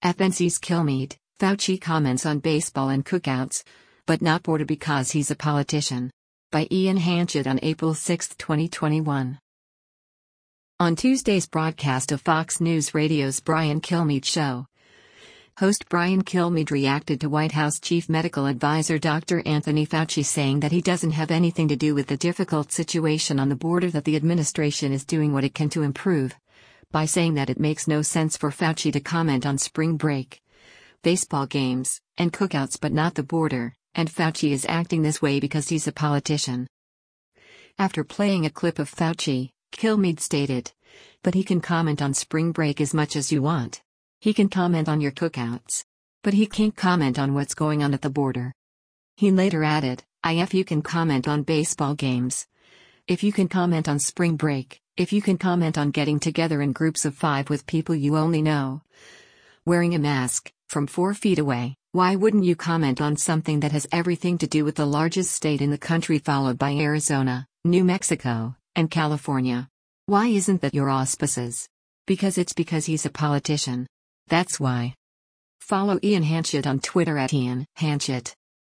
FNC's Kilmeade, Fauci comments on baseball and cookouts, but not border because he's a politician. By Ian Hanchett on April 6, 2021. On Tuesday's broadcast of Fox News Radio's Brian Kilmeade Show, host Brian Kilmeade reacted to White House Chief Medical Advisor Dr. Anthony Fauci saying that he doesn't have anything to do with the difficult situation on the border, that the administration is doing what it can to improve, by saying that it makes no sense for Fauci to comment on spring break, baseball games, and cookouts but not the border, and Fauci is acting this way because he's a politician. After playing a clip of Fauci, Kilmeade stated, "But he can comment on spring break as much as you want. He can comment on your cookouts. But he can't comment on what's going on at the border." He later added, "If you can comment on baseball games. If you can comment on spring break, if you can comment on getting together in groups of 5 with people you only know, wearing a mask, from 4 feet away, why wouldn't you comment on something that has everything to do with the largest state in the country followed by Arizona, New Mexico, and California? Why isn't that your auspices? Because he's a politician. That's why." Follow Ian Hanchett on Twitter at Ian Hanchett.